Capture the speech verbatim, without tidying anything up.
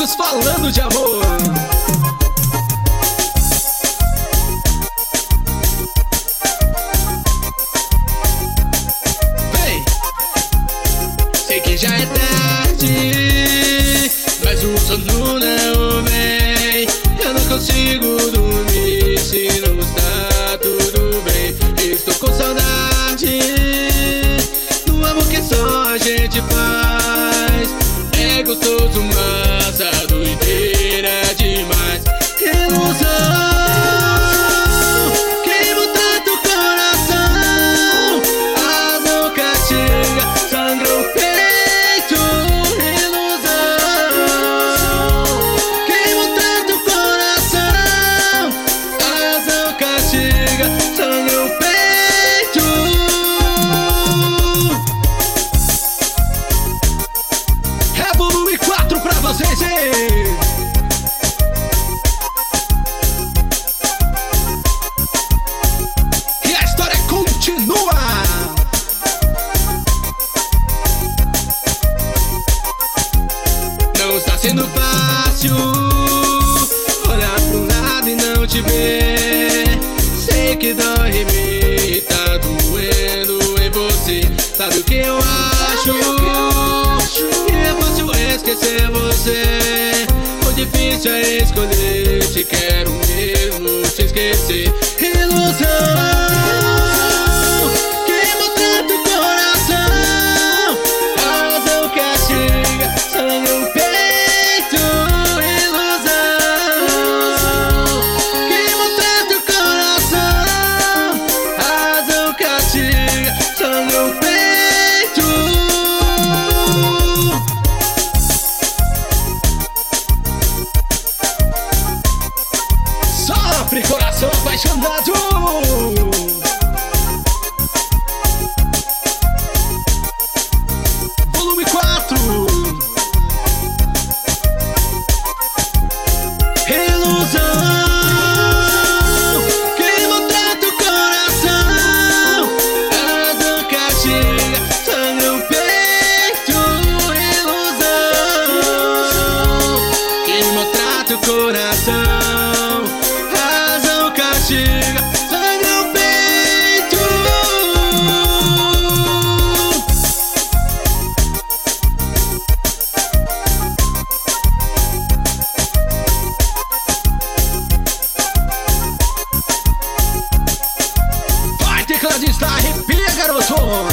amigos falando de amor. Vem! Sei que já é tarde, mas o sono não vem. Eu não consigo dormir se não está tudo bem. Estou com saudade do amor que só a gente faz. É gostoso, mas a doideira é demais. Ilusão, queima tanto o coração. Razão castiga, sangra o peito. Ilusão, queima tanto o coração. Razão castiga, sangra o peito. É volume quatro pra vocês, hein? E a história continua. Não está sendo fácil olhar pro lado e não te ver. Sei que dói em mim, tá doendo em você. Sabe o que eu acho? Que é fácil esquecer você. O difícil é escolher se quero mesmo te esquecer. Ilusão, queima tanto o coração. Razão castiga, sangra o peito. Ilusão, queima tanto o coração. Razão castiga, sangra o peito. Sofre, coração apaixonado. Volume quatro. Ilusão, queima tanto o coração. Razão castiga, sangra o peito. Ilusão, queima tanto o coração. Razão castiga, sangra o peito. Vai, tecladista, arrepia, garoto.